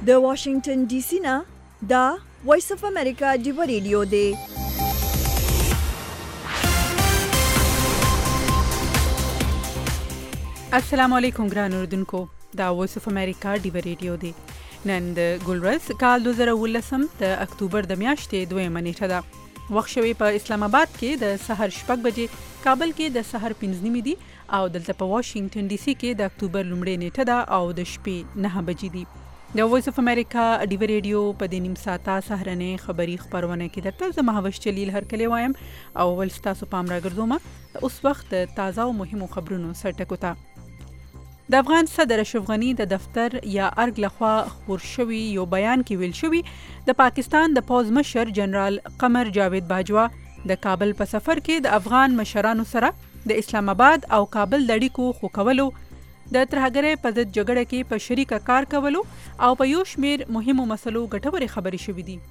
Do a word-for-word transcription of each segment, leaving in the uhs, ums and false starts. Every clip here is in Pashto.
د واشنگټن ډي سي نه دا وایس اف امریکا ډیو ریډیو دی. السلام علیکم ګران اوردونکو، دا وایس اف امریکا ډیو ریډیو دی. نن د ګلورز کال دوه زره ولسم د اکتوبر د میاشتې دویمه نیټه ده. وخت شوی په اسلام آباد کې د سحر شپږ بجې، کابل کې د سحر پنځه نیمې دي او دلته په واشنگټن ډي سي کې د اکتوبر لومړۍ نیټه ده او د شپې نهه بجې دي. د وایس اف امریکا ډیو ریډیو په دې نیم ساعته سهرنې خبري خبرونه کې درته زه مهوش جلیل هرکلی وایم او ول ستاسو پام راګرځوم د اوس وخت تازه او مهمو خبرونو سرټکو ته. د افغان صدر اشرف غنی د دفتر یا ارګ لخوا خپور شوی یو بیان کې ویل شوی د پاکستان د پوز مشر جنرال قمر جاوید باجوا د کابل په سفر کې د افغان مشرانو سره د اسلام آباد او کابل د اړیکو خو کولو، د ترهګرۍ په ضد جګړه کې په شریکه کار کولو او په یو شمیر مهمو مسلو ګټورې خبرې شوې دي.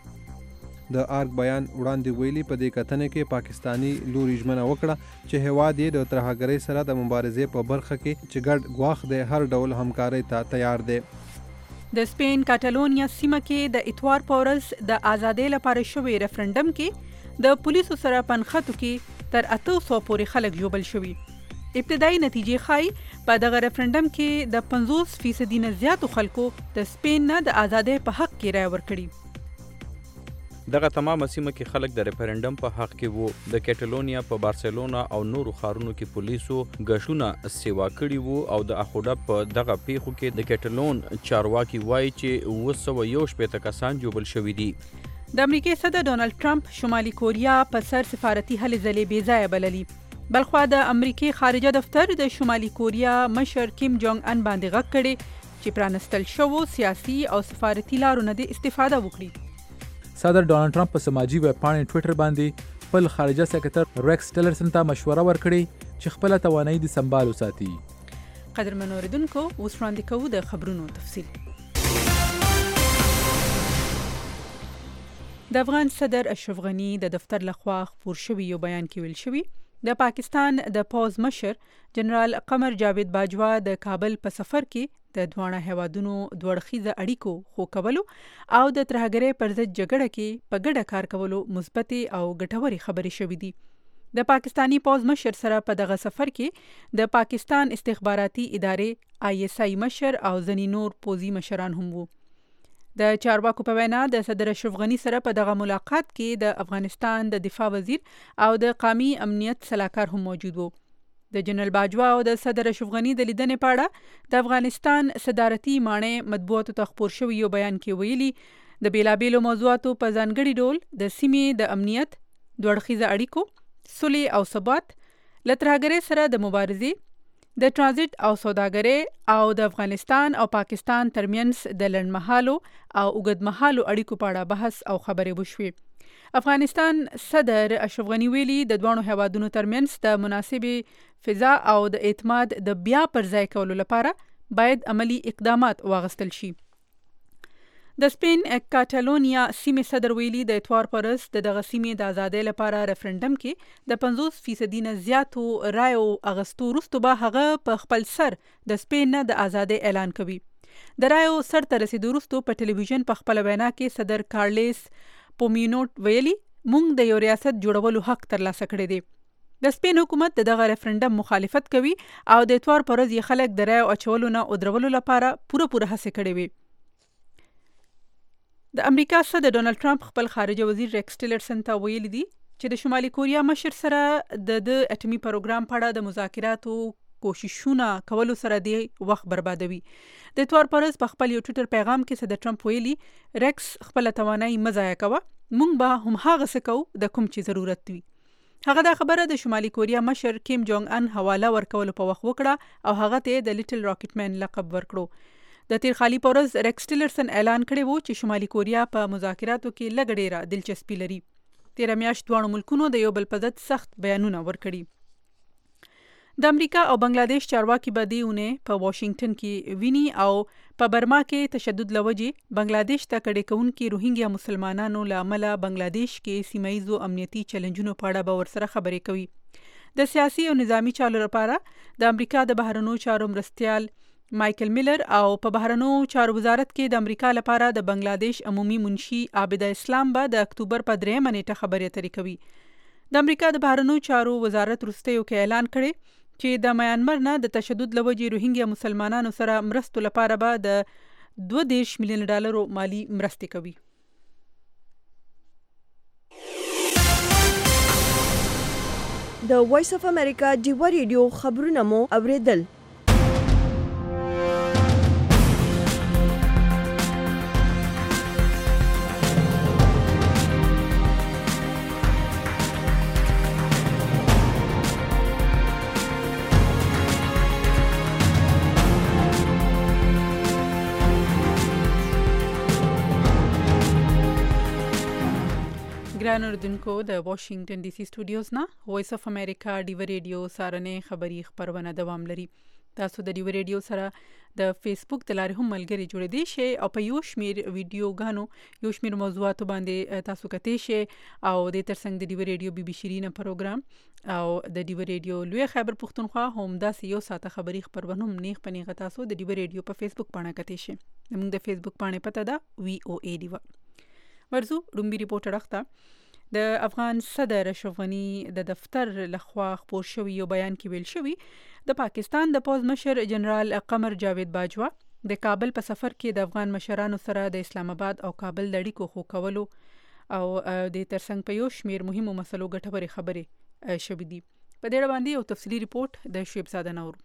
د ارګ بیان وړاندې ویلي په دې کتنه کې پاکستانی لوري ژمنه وکړه چې هیواد یې د ترهګرۍ سره د مبارزې په برخه کې چې ګډ ګواښ دی هر ډول همکارۍ ته تیار دی. د سپین کاټالونیا سیمه کې د اتوار په ورځ د ازادۍ لپاره شوی ریفرنډم کې د پولیسو سره پنخته کې تر اته سوه پورې خلک ژوبل شوي. ابتدایي نتیجې ښایي په دغه ریفرنډم کې د پنځوس فیصدي نه زیاتو خلکو د سپین نه د ازادۍ په حق کې رایه ورکړي. دغه تمامه سیمه کې خلک د ریفرنډم په حق کې وو. د کیټالونیا په بارسلونا او نورو ښارونو کې پولیسو غشونه سیوا کړي وو او د اخوډه په دغه پیښو کې د کیټالون چارواکي وایي چې اوه سوه یو شپېته کسان جوبل شوي دي. د امریکای صدر ډونالد ټرمپ شمالي کوریا په سر سفارتي هلې ځلې بې ځایه بللي. بلخوا د امریکای خارجه دفتر د شمالي کوریا مشر کیم جونګ ان باندې غږ کړي چې پرانستل شوو سیاسي او سفارتي لارو نه د استفاده وکړي. صدر ډونالد ټرمپ په سماجی ویب پاڼې ټویټر باندې خپل خارجه سکرټر ریکس ټیلرسن ته مشوره ورکړي چې خپل توانایي د سمبال وساتي. قدرمنو اوریدونکو، اوس وړاندې کوو د خبرونو تفصیل. د افغان صدر اشرف غنی د دفتر لخوا خپور شوی یو بیان کې ویل شوی د پاکستان د پوز مشر جنرال قمر جاوید باجوا د کابل په سفر کې د دواړه هیوادونو دوړخیزه اړیکو خو کولو او د ترهګرۍ پر ضد جګړه کې په ګډه کار کولو مثبتې او ګټورې خبرې شوې دي. د پاکستانی پوز مشر سره په دغه سفر کې د پاکستان استخباراتي ادارې آی ایس آی مشر او ځینې نور پوزي مشران هم وو. د چارواکو په وینا د صدر اشرف غنی سره په دغه ملاقات کې د افغانستان د دفاع وزیر او د قومي امنیت سلاکار هم موجود وو. د جنرال باجوا او د صدر اشرف غنی د لیدنې په اړه د افغانستان صدارتي ماڼۍ مطبوعاتو ته خپور شوی یو بیان کې ویلي د بیلابیلو موضوعاتو په ځانګړي ډول د سیمې د امنیت، دوړخیزه اړیکو، سولې او ثبات، له ترهګرۍ سره د مبارزې، د ټرانزیټ او سوداګرۍ او د افغانستان او پاکستان ترمنځ د لنډمهالو او اوږدمهالو اړیکو په اړه بحث او خبرې وشوې. افغانستان صدر اشرف غنی ویلي د دوه هیوادونو ترمنځ د مناسبې فضا او د اعتماد د بیا پر ځای کولو لپاره باید عملی اقدامات واغستل شي. د سپین کاټالونیا سیمې صدر ویلي د اتوار پر ورځ د دغه سیمې د ازادۍ لپاره ریفرنډم کې د پنځوس فیصدي نه زیاتو رایو اغستو وروسته به هغه په خپل سر د سپین نه د ازادۍ اعلان کوي. د رایو سر ته رسیدو وروسته په ټلویزیون په خپله وینا کې صدر کارلیس پومینوټ ویلي موږ د یو ریاست جوړولو حق ترلاسه کړی دی. د سپین حکومت د دغه ریفرنډم مخالفت کوي او د اتوار پر ورځ یې خلک د رایو اچولو نه ودرولو لپاره پوره پوره هڅې کړې وي. د امریکا صدر ډونالد ټرمپ خپل خارجه وزیر ریکس ټیلرسن ته ویلي دي چې د شمالي کوریا مشر سره د د اټومي پروګرام په اړه د مذاکراتو کوششونه کولو سره دی وخت بربادوي. د اتوار پر ورځ په خپل یو ټویټر پیغام کې صدر ټرمپ ویلي ریکس خپل توانایي مه ضایع کوه، موږ به هم هغه څه کوو د کوم چې ضرورت وي. هغه دا خبره د شمالي کوریا مشر کیم جونګ ان حواله ورکولو په وخت وکړه او هغه ته د لیټل راکټ مین لقب ورکړو. د تیر خالي په ورځ ریکس ټیلرسن اعلان کړی وو چې شمالي کوریا په مذاکراتو کې لږ ډېره دلچسپي لري. تیره میاشت دواړو ملکونو د یو بل په ضد سخت بیانونه ورکړي. د امریکا او بنگلاديش چارواکي به دې اونۍ په واشنگټن کې ویني او په برما کې تشدد لوجې بنگلاديش ته کډې کوونکي روهینګیا مسلمانانو له امله بنگلاديش کې سیمه ییزو امنیتي چیلنجونو په اړه به ورسره خبرې کوي. د سیاسي او نظامی چارو لپاره د امریکا د بهرنیو چارو مرستیال مایکل میلر او په بهرنو چارو وزارت کې د امریکا لپاره د بنگلاديش عمومي منشي عابده اسلام به د اکتوبر په درېمه نیټه خبرې اترې کوي. د امریکا د بهرنو چارو وزارت وروستیو کې اعلان کړی چې د میانمار نه د تشدد له وجې روهینګیا مسلمانانو سره مرستو لپاره به د دوه دېرش میلیون ډالرو مالی مرستې کوي. د وایس اف امریکا ډیوا ریډیو خبرونه مو اوریدل. ګران اوردونکو د واشنگټن ډي سي سټوډیوز نه وایس اف امریکا ډیوا ریډیو سارنې خبری خبرونه دوام لري. تاسو د ډیوا ریډیو سره د فیسبوک د لارې هم ملګری جوړېدئ شئ او په یو شمیر ویډیوګانو یو شمیر موضوعاتو باندې تاسو کتئ شئ او د ترڅنګ د ډیوا ریډیو بي بي شیرینه پروګرام او د ډیوا ریډیو لوی خیبر پښتونخوا هم داسې یو ساته خبری خبرونه هم نیغ پنیغه تاسو د ډیوا ریډیو په فیسبوک باندې کتئ شئ. موږ د فیسبوک باندې پته ده وی او ای ډیوا. ورزو ډومبي ریپورټ راخته د افغان صدر اشرف غنی د دفتر لخوا خپور شوی یو بیان کې ویل شوی د پاکستان د پوز مشر جنرال قمر جاوید باجوا د کابل په سفر کې د افغان مشرانو سره د اسلام آباد او کابل د اړیکو خو کولو او د ترڅنګ په یو شمیر مهمو مسلو ګټورې خبرې شوې دي. په دې اړه باندې یو تفصیلی ریپورت د شعیب زاده نور.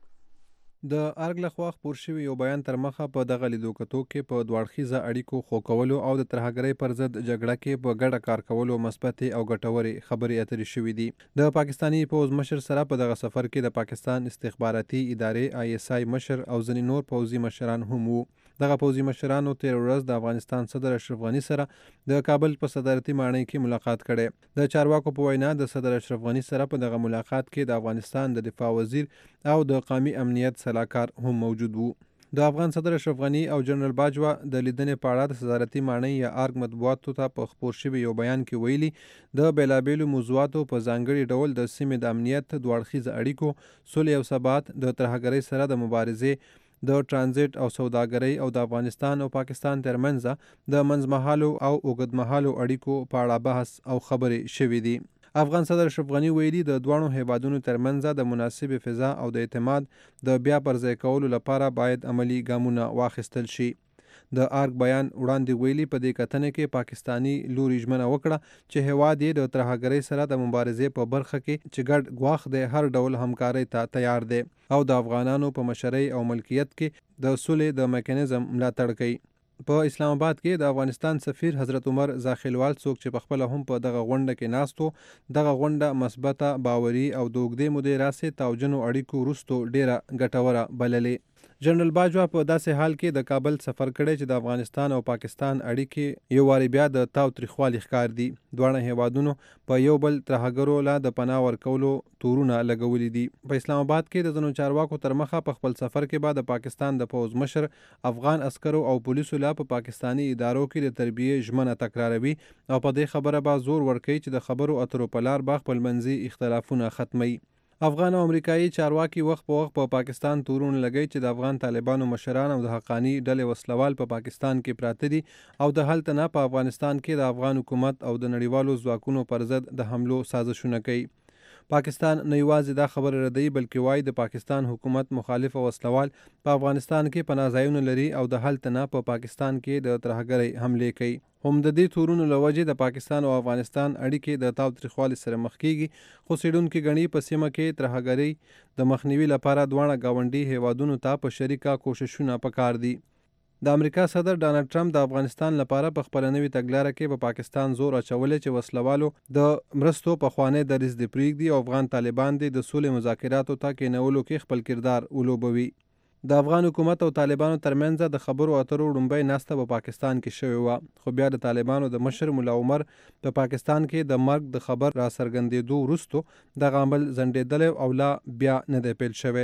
د ارګ لخوا خپور شوی یو بیان تر مخه په دغه لیدو کتو کې په دوړخیزه اړیکو خو کولو او د ترهګرۍ پر ضد جګړه کې په ګډه کار کولو مثبتې او ګټورې خبرې اترې شوې دي. د پاکستانی پوز مشر سره په دغه سفر کې د پاکستان استخباراتي ادارې آی اس آی مشر او ځینې نور پوځي مشران هم وو. دغه پوځي مشرانو تیر ورځ د افغانستان صدر اشرف غنی سره د کابل په صدارتي ماڼۍ کې ملاقات کړي. د چارواکو په وینا د صدر اشرف غنی سره په دغه ملاقات کې د افغانستان د دفاع وزیر او د قومي امنیت صلاحکار هم موجود وو. د افغان صدر اشرف غنی او جنرال باجوا د لیدنې په اړه د صدارتي ماڼۍ یا ارګ مطبوعاتو ته په خپور شوي یو بیان کې ویلي د بیلابیلو موضوعاتو په ځانګړي ډول د سیمې د امنیت، دوړخیزه اړیکو، سولې او ثبات، د ترهګرۍ سره د مبارزې، د ترانزیت او سوداګرۍ او د افغانستان او پاکستان ترمنځ د منځمهالو او اوږدمهالو اړیکو په اړه بحث او خبرې شوې دي. افغان صدر اشرف غنی ویلي د دواړو هیوادونو ترمنځ د مناسب فضا او د اعتماد د بیا پرځای کولو لپاره باید عملی ګامونه واخیستل شي. د ارګ بیان وړاندې ویلي په دې کتنه کې پاکستانی لوري ژمنه وکړه چې هیواد یې د ترهګرۍ سره د مبارزې په برخه کې چې ګډ ګواښ د هر ډول همکارۍ ته تیار دی او د افغانانو په مشرۍ او ملکیت کې د سولې د میکانیزم ملاتړ کوي. په اسلام آباد کې د افغانستان سفیر حضرت عمر زاخیلوال څوک چې په خپل هم په دغه غونډه کې ناستو دغه غونډه مثبته، باوري او د اوږدې مودې راسې تاوجنو اړیکو وروستو ډیره ګټوره بللې. جنرال باجوا په داسې حال کې د کابل سفر کړی چې د افغانستان او پاکستان اړیکې یو واري بیا د تاو تریخوالي ښکار دي. دواړه هیوادونو په یو بل ترهګرو لا د پناه ورکولو تورونه لګولي دي. په اسلام آباد کې د ځینو چارواکو تر مخه په خپل سفر کې بعد د پاکستان د پوز مشر افغان عسکرو او پولیسو لا په پاکستانی ادارو کې د تربیې ژمنه تکراروي او په دې خبره به زور ورکوي چې د خبرو اترو په لار به خپلمنځي اختلافونه ختموي. افغان او امریکایي چارواکي وخت په وخت په پا پاکستان تورونه لګوي چې د افغان طالبانو مشران او د حقانی ډلې وسلوال په پا پاکستان کې پراته دي او د هلته نه په افغانستان کې د افغان حکومت او د نړیوالو ځواکونو پر ضد د حملو سازشونه کوي. پاکستان نه یوازې دا خبره ردوي بلکې وایي د پاکستان حکومت مخالف او وسلوال په افغانستان کې پناه ځایونه لري او د هلته نه په پاکستان کې د ترهګرۍ حملې کوي. هم د دې تورونو له وجې د پاکستان او افغانستان اړیکې د تاوتریخوالي سره مخ کیږي، خو څېړونکي ګڼي په سیمه کې ترهګرۍ د مخنیوي لپاره دواړه ګاونډي هیوادونو ته په شریکه کوششونه پکار دي. د امریکا صدر ډانلډ ټرمپ د افغانستان لپاره په خپل نوې تګلاره کې په پا پاکستان زور اچولې چې وسلوالو د مرستو په خوانې دریځ دې پرېږدي او افغان طالبان دې د سولې مذاکراتو ته کېنولو کې خپل کردار ولوبوي. د افغان حکومت او طالبانو ترمنځ د خبرو اترو لومړۍ ناسته په پاکستان کې شوې وه، خو بیا د طالبانو د مشر ملا عمر په پاکستان کې د مرګ د خبر را څرګندېدو وروستو دغه عمل ځنډېدلی او لا بیا نه دی پیل شوی.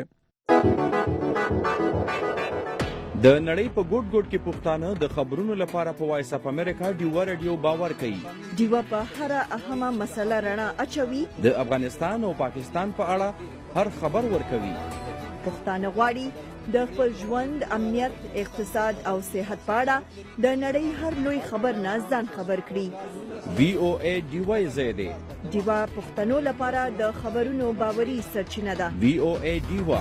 د نړۍ په ګوټ ګوټ کې پښتانه د خبرونو لپاره په وایس اف امریکا ډیوا رادیو باور کوي. ډیوا په هر اهمه مسله رڼا اچوي. د افغانستان او پاکستان په اړه هر خبر ورکوي. پښتانه غواړي د خپل ژوند، امنیت، اقتصاد او صحت په اړه د نړۍ هر لوی خبر نه ځان خبر کړي. وی او ای ډیوای زیاده ډیوا پښتنو لپاره د خبرونو باوري سرچینه ده. وی او ای ډیوا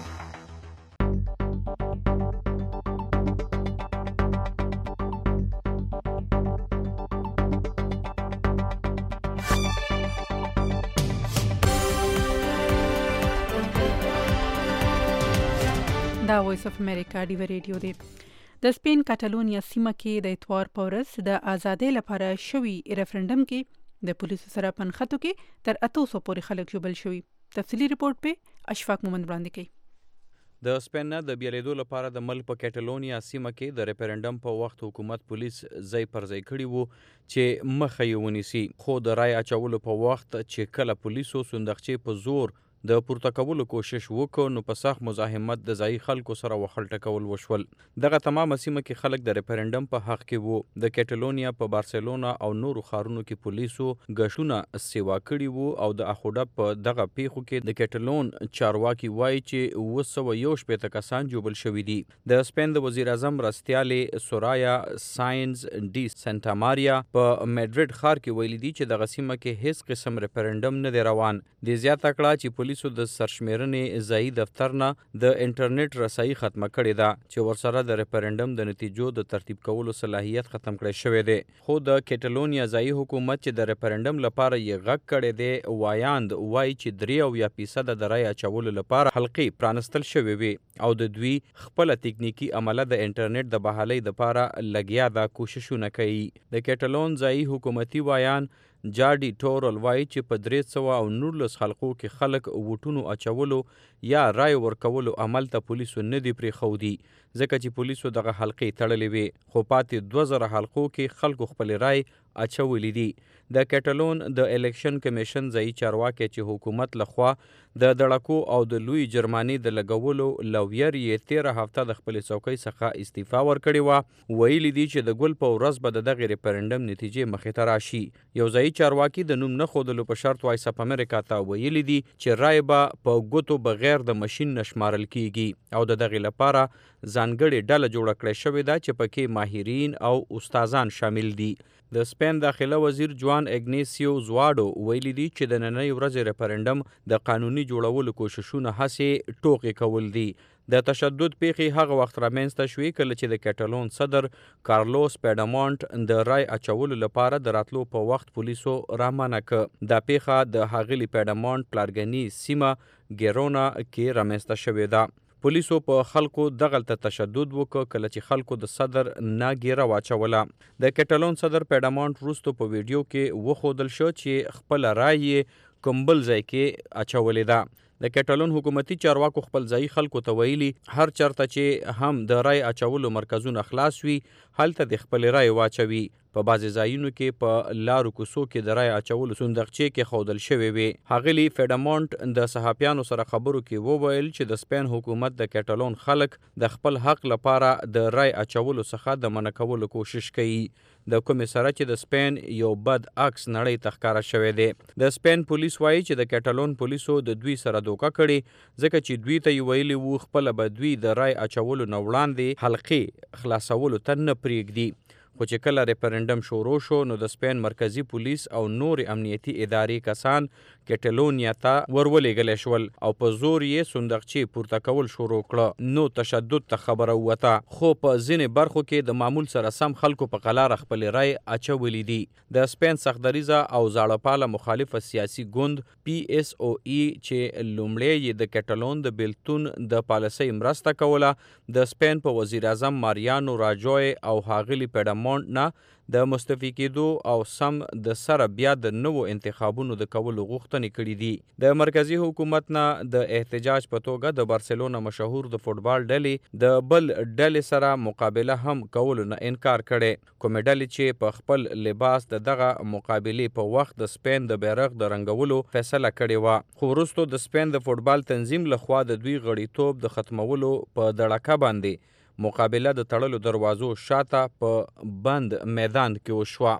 دا وایس اف امریکا ډیو ریډیو دی. د سپین کاتالونیا سیمه کې د اتوار په ورځ د آزادۍ لپاره شوي ریفرنډم کې د پولیسو سره په نښتو کې تر اتو سو پورې خلک ژوبل شوي. تفصیلي ریپورت په اشفاق مومند وړاندې کوي. د سپین نه د بیلیدو لپاره د ملک په کاتالونیا سیمه کې د ریفرنډم په وخت حکومت پولیس ځای پر ځای کړي وو چې مخه یې ونیسي، خو د رای اچولو په وخت چې کله پولیسو صندوقچې په زور د پورته کولو کوشش وکړ نو په سخت مزاحمت د ځایي خلکو سره وخلټه کول وشول. دغه تمامه سیمه کې خلک د ریفرنډم په حق کې وو. د کاتالونیا په بارسلونا او نورو ښارونو کې پولیسو غشونه سیوا کړي وو او د اخوډه په دغه پیښو کې د کاتالون چارواکي وایي چې اوه سوه یو شپېته کسان جوبل شوي دي. د سپین د وزیر اعظم راستیالې سورایا ساینز ډي سانتا ماریا په میډریډ ښار کې ویلي دي چې دغه سیمه کې هیڅ قسم ریفرنډم نه دی روان. د زیاته کړه چې پولیسو د سرشمیرنې ځایي دفتر نه د انټرنیټ رسایي ختمه کړې ده چې ورسره د ریفرنډم د نتیجو د ترتیب کولو صلاحیت ختم کړی شوی دی. خو د کاتالونیا ځایي حکومت چې د ریفرنډم لپاره یې غږ کړی دی وایاند وایي چې درې اویا فیصده د رای اچولو لپاره حلقې پرانستل شوې وي او د دوی خپله تکنیکي عمله د انټرنیټ د بحالۍ دپاره لګیا ده کوششونه کوي. د کاتالون ځایي حکومتي وایان جاډي ټورل وایي چې په درې سوه او نولس حلقو کې خلک ووټونو اچولو یا رای ورکولو عمل ته پولیسو نه دي پرېښودي ځکه چې پولیسو دغه حلقې تړلې وې، خو پاتې دوه زره حلقو کې خلکو خپلې رای اچولې دي. د کاتالون د الیکشن کمیشن ځایي چارواکي چې حکومت لخوا د دړکو او د لوی جرمانې د لګولو له ویرې یې تېره هفته د خپلې څوکۍ څخه استعفا ورکړې وه. ویلي دي چې د ګل په ورځ به د دغې ریفرنډم نتیجې مخې ته راشي. یو ځایي چارواکي د نوم نه ښودلو په شرط وایس اف امریکا ته ویلي دي چې رای به په ګوتو بغیر د ماشین نه شمارل کیږي او د دغې لپاره ځانګړې ډله جوړه کړې شوې ده چې پکې ماهرین او استادان شامل دي. د سپین داخله وزیر جوان اګنیسیو زواډو ویلي دي چې د نننۍ ورځې ریفرنډم د قانوني جوړولو کوششونه هسې ټوکې کول دي. د تشدد پیښې هغه وخت رامنځته شوې کله چې د کاتالون صدر کارلوس پیډمونټ د رای اچولو لپاره د راتلو په وخت پولیسو رامنع کړ. دا پیښه د ښاغلي پیډمونټ پلارګني سیمه ګیرونا کې رامنځته شوې ده. پولیسو په خلکو دغلته تشدد وکړ کله چې خلکو د صدر نه ګیره واچوله. د کاتالون صدر پیډمونټ وروستو په ویډیو کې وښودل شو چې خپله رای یې کوم بل ځای کې اچولې ده. د کاتالون حکومتي چارواکو خپل ځایي خلکو ته ویلي هر چرته چې هم د رای اچولو مرکزونه خلاص وي هلته د خپلې رای واچوي. په بعضې ځایونو کې په لارو کوڅو کې د رای اچولو صندوقچې کېښودل شوې وې. ښاغلي فیډمونټ د صحافیانو سره خبرو کې وویل چې د سپین حکومت د کاتالون خلک د خپل حق لپاره د رای اچولو څخه د منع کولو کوشش کوي. د کومې سره چې د سپین یو بد عکس نړۍ ته ښکاره شوی دی. د سپین پولیس وایي چې د کاتالون پولیسو د دوی سره دوکه کړې ځکه چې دوی ته یې ویلي وو خپله به دوی د رای اچولو نه وړاندې حلقې خلاصولو ته نه پرېږدي. خو چې کله ریفرنډم شروع شو نو د سپین مرکزي پولیس او نورې امنیتي ادارې کسان کاتالونیا ته ورولېږلی شول او په زور یې صندوقچې پورته کول شروع کړه. نو تشدد ته خبره ووته، خو په ځینې برخو کې د معمول سره سم خلکو په قلاره خپلې رای اچولي دي. د سپین سختدریزه او زاړهپاله مخالفه سیاسي ګوند پی اس او ای چې لومړی یې د کاتالون د بیلتون د پالیسۍ مرسته کوله د سپین په وزیر اعظم ماریانو راجوی او ښاغلي پیډمونټ نه د مستعفي کېدو او سم د سره بیا د نوو انتخابونو د کولو غوښتنې کړي دي. د مرکزي حکومت نه د احتجاج په توګه د بارسلونا مشهور د فوټبال ډلې د بل ډلې سره مقابله هم کولو نه انکار کړی. کومې ډلې چې په خپل لباس د دغه مقابلې په وخت د سپین د بیرغ د رنګولو فیصله کړې وه، خو وروستو د سپین د فوټبال تنظیم لخوا د دوی غړیتوب د ختمولو په دړکه باندې مقابله د تړلو دروازو شاته په بند میدان کې وشوه.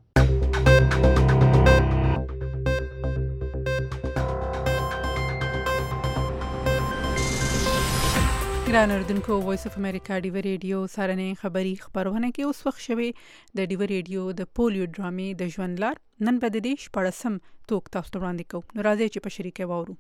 ګران اردوونکو وایس اف امریکا ډیوه ریډیو سارنې خبري خبرونه کې اوس وخت شوي د ډیوه ریډیو د پولیو ډرامې د ژوند لار نن به د دې شپاړسم توک تاسو ته وړاندې کوو. نو راځئ چې په شریکه واورو.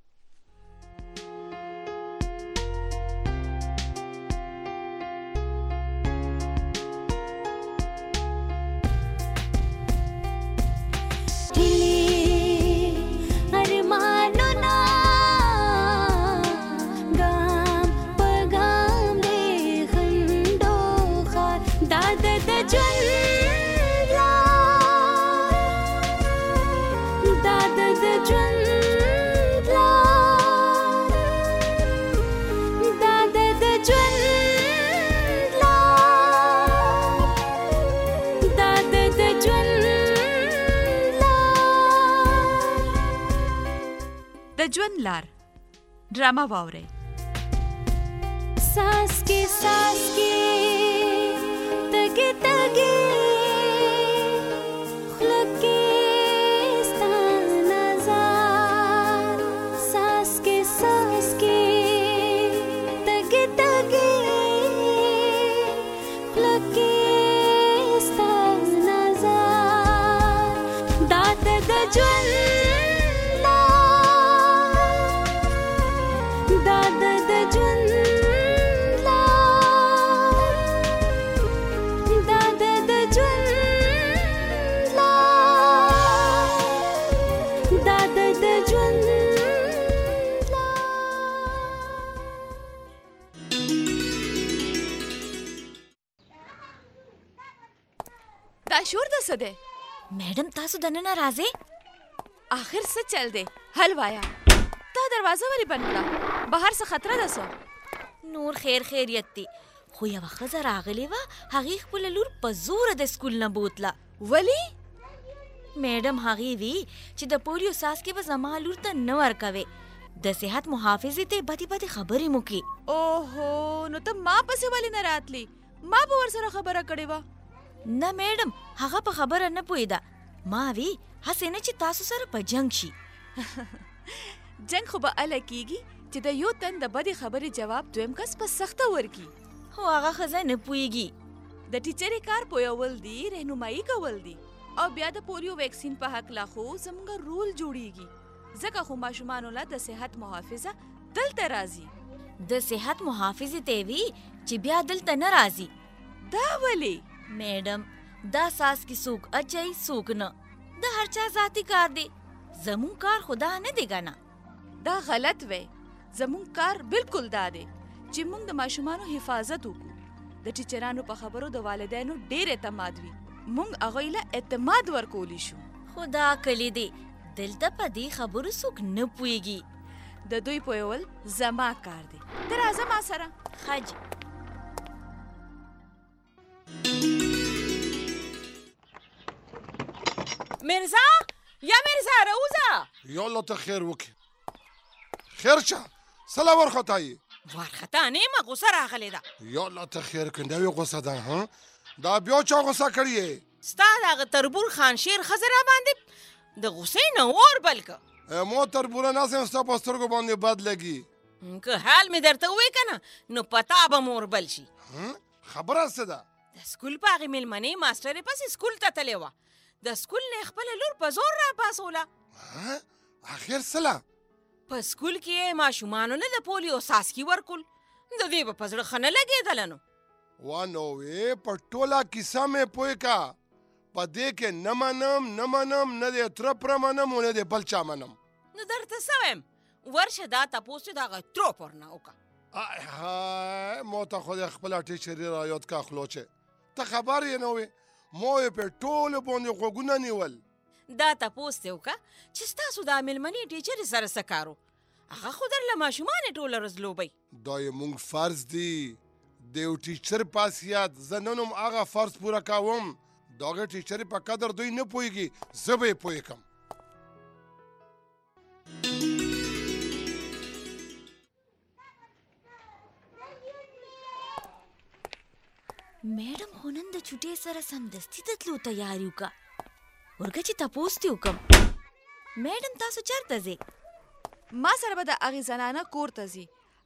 د ژوند لار ډراما واورئ. ساس کې ساس کې تګې تګې خوله کې ستا نظر، ساس کې ساس کې تګې تګې خوله کې ستا نظر، دا د ژوند شور د څه دی؟ میډم تاسو دننه راځئ. آخر څه چل دی؟ حل وایا. تا دروازه ولې بند کړه؟ بهر څه خطره ده څه؟ نور خیر خیریت دی، خو یوه ښځه راغلې وه، هغې خپله لور په زوره د سکول نه بوتله. ولې؟ میډم هغې وی چې د پولیو څاڅکې به زما لور ته نه ورکوې، د صحت محافظې ته بدې بدې خبرې مو کړي. اوهو، نو ته ما پسې ولې نه راتلی؟ ما به ورسره خبره کړې وه. نه میډم، هغه په خبره نه پوهېده. ما وی هسې نه چې تاسو سره په جنگ شي. جنگ خو به اله کېږي چې د یو تن د بدې خبرې جواب دویم کس په سخته ورکړي. خو هغه ښځه نه پوهېږي. د ټیچرې کار پوهول دي، رهنمایي کول دي، او بیا د پولیو ویکسین په هکله خو زموږ رول جوړیږي. ځکه خو ماشومانو له د صحت محافظه دلته راځي. د صحت محافظې ته وی چې بیا دلته نه راځي. دا ولې؟ میډم دا ساس کی څوک اچي څوک نه، د هر چا ذاتی کار دی، زمون کار خدا نه دی ګانا. دا غلط وی. زمون کار بالکل دا دی چې موږ د ماشومانو حفاظت وکړو. د ټیچرانو په خبرو د والدینو ډیر اعتماد وي، موږ هغوی له اعتماد ورکولی شو. خدا کلی دی، دلته په دې خبرو څوک نه پوهېږي. د دوی پوهول زما کار دی. ته راځه ما سره. خج مرزا، یا مرزا راوځه. یا الله ته خیر وکړي. خیر شه، څه وارخطا یې؟ وارخطا نه یم، غوسه راغلې ده. یا الله ته خیر کړي. دا یې غوسه ده؟ ها، دا بیا چا غوسه کړې یې؟ ستا دغه تربور خانشیر ښځه را باندې د غوسې نه اور بل که. ما تربوره ناسم، ستا په سترګو باندې بد لګي. که حال مې درته ووایې که نه، نو په تا به م اور بل شي. خبره څه ده؟ د سکول په هغې مېلمنې ماسټرې پسې سکول ته تلې وه، د سکول نه خپله لور په زور را پاسوله. اخر څه له؟ په سکول کې یې ماشومانو نه د پولیو څاڅکي ورکول، د دې به په زړه ښه نه لګېدله. نو وا نو وې په ټوله کیسه مې پوه کا، په دې کې نه منم نه منم، نه د تره پره منم او نه د بل چا منم. نو درته څه وایم، ورشه دا تپوس چې د هغه تروپ ورنه وکړه. ما ته خو د خپله ټیچرې را یاد کا خلوچې، ته خبر یې نه وې، ما یې په ټولو باندې غوږونه نیول. دا تپوس دې وکړه چې ستاسو دا مېلمنې ټیچرې سره څه کار و؟ هغه خو درله ماشومانې ټوله ورځ لوبئ. دا یې مونږ فرض دی، د یو ټیچر په حیثیت زه نن هم هغه فرض پوره کوم. د هغې ټیچرې په قدر دوی نه پوهېږي، زه به یې پوهې کړم. میډم خو نن د چوټۍ سره سمدستي د تلو تیاري وکړه. ورګه چې تپوس دې وکړم، میډم تاسو چېرته ځئ؟ ما سره به د هغې زنانه کور ته ځي،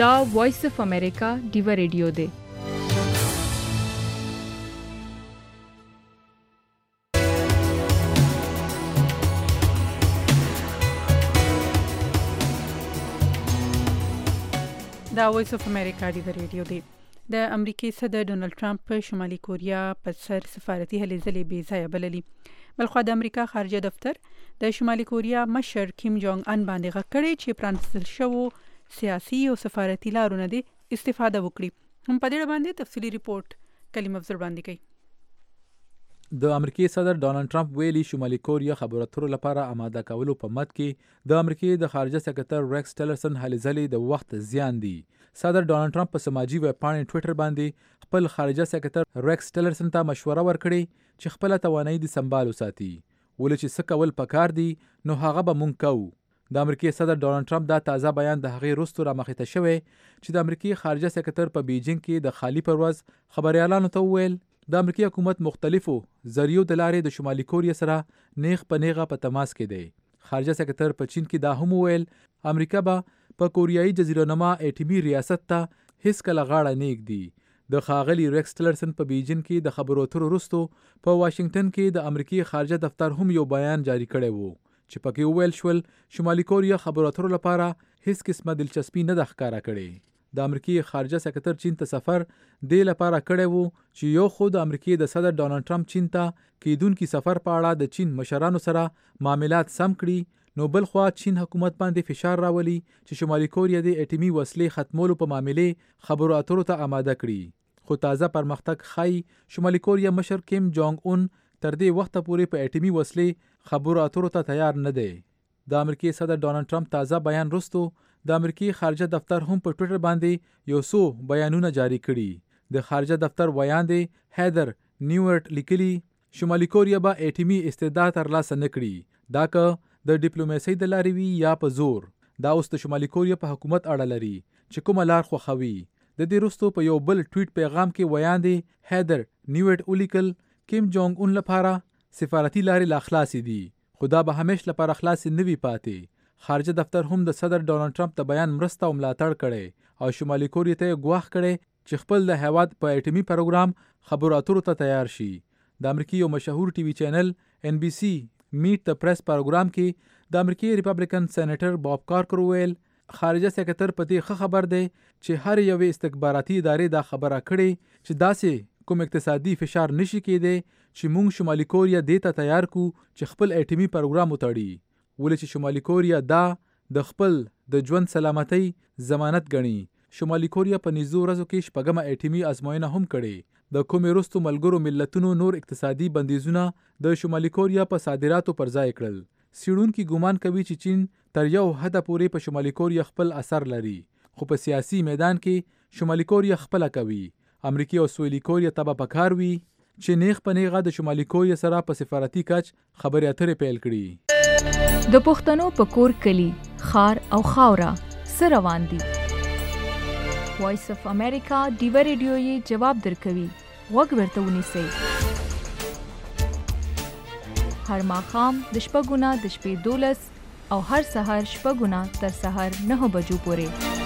دا وایس اف امریکا ډیوه ریډیو دی. دا وایس اف امریکا ډیوه ریډیو دی. د امریکای صدر ډونالد ټرمپ په شمالي کوریا په سر سفارتي هلې ځلې بې ځایه بللي. بلخوا د امریکا خارجه دفتر د شمالي کوریا مشر کیم جونګ ان باندې غږ کړی چې پرانستل شوو سیاسي او سفارتي لارو نه دي استفاده وکړي. هم په دې باندې تفصیلی ریپورت کلیم افزر باندې کوي. د امریکای صدر ډونالد ټرمپ ویلي شمالي کوریا خبرو اترو لپاره آماده کولو په مد کې د امریکای د خارجه سکرټر ریکس ټیلرسن هلې ځلې د وخت زیان دي. صدر ډونالد ټرمپ په سماجی ویب پاڼې ټوئیټر باندې خپل خارجه سکرټر ریکس ټیلرسن ته مشوره ورکړې چې خپل توانایي د سمبال وساتي. ولې چې څه کول پکار دي نو هغه به مونږ کوو. د امریکای صدر ډونالد ټرمپ دا تازه بیان د هغې وروسته رامخې ته شوی چې د امریکای خارجه سکرټر په بیجینګ کې د خالی پر ورځ خبريالانو ته وویل د امریکای حکومت مختلفو ذریعو د لارې د شمالي کوریا سره نیغ په نیغه په تماس کې دی. خارجه سکرټر په چین کې دا هم وویل امریکا به په کوریایي جزیره نما اټومي ریاست ته هیڅ کله غاړه نه ږدي. د ښاغلي ریکس ټیلرسن په بیجینګ کې د خبرو اترو وروسته په واشنگټن کې د امریکای خارجه دفتر هم یو بیان جاری کړی وو چې پکې وویل شول شمالي کوریا خبرو اترو لپاره هیڅ قسمه دلچسپي نه ده ښکاره کړې. د امریکای خارجه سکرټر چین ته سفر د لپاره کړی وو چې یو خو د امریکای د صدر ډونالد ټرمپ چین ته کیدونکي سفر په اړه د چین مشرانو سره معاملات سم کړي، نو بل خوا چین حکومت باندې فشار راولي چې شمالي کوریا د اټومي وسلې ختمولو په معاملې خبرو اترو ته آماده کړي. خو تازه پرمختګ ښایي شمالي کوریا مشر کیم جونګ اون تر دې وخته پورې په اټومي وسلې خبرو اترو ته تیار نه دی. د امریکای صدر ډونالد ټرمپ تازه بیان وروسته د امریکای خارجه دفتر هم په ټوئیټر باندې یو څو بیانونه جاری کړي. د خارجه دفتر ویان دی هیدر نیورټ لیکلي شمالي کوریا به اټومي استعداد ترلاسه نه کړي، دا که د ډیپلوماسۍ د لارې وي یا په زور. دا اوس د شمالي کوریا په حکومت اړه لري چې کومه لار خوښوي. د دې وروسته په یو بل ټویټ پیغام کې ویان دی هیدر نیورټ ولیکل کیم جونګ اون لپاره سفارتي لارې لا خلاصې دي، خو دا به همیش لپاره خلاصې نه وي پاتې. خارجه دفتر هم د صدر ډونالد ټرمپ د بیان مرسته او ملاتړ کړي او شمالي کوریا ته ګواښ کړي چې خپل د هیواد په اټومي پروګرام خبرو اترو ته تیار شي. د امریکای یو مشهور ټي وي چینل ان بي سي میټ د پریس پروګرام کې د امریکای ریپبلیکن سېنیټر باب کارکر ویل خارجه سکرټر په دې ښه خبر دی چې هر یوې استخباراتي ادارې دا خبره کړې چې داسې کوم اقتصادي فشار نشي کېدی چې موږ شمالي کوریا دې ته تیار کو چې خپل اټومي پروګرام وتړي. ولې چې شمالي کوریا دا د خپل د ژوند سلامتۍ ضمانت ګڼي. شمالي کوریا په نږدې ورځو کې شپږمه اټومي ازموینه هم کړې. د کومې وروسته ملګرو ملتونو نور اقتصادي بندیزونه د شمالي کوریا په صادراتو پر ځای کړل. څېړونکي ګومان کوي چې چین تر یو حده پورې په شمالي کوریا خپل اثر لري، خو په سیاسي میدان کې شمالي کوریا خپله کوي. امریکا او سویلي کوریا ته به پکار وي چې نیغ په نیغه د شمالي کوریا سره په سفارتي کچ خبرې اترې پیل کړي. د پښتنو په کور کلی خار او خاوره سره روان دي. وایس اف امریکا ډیوه ریډیو یې جواب درکوي، غوږ ورته ونیسئ. هر ماښام د شپږو نه د شپې دولس او هر سهار شپږو نه تر سهار نهو بجو پورې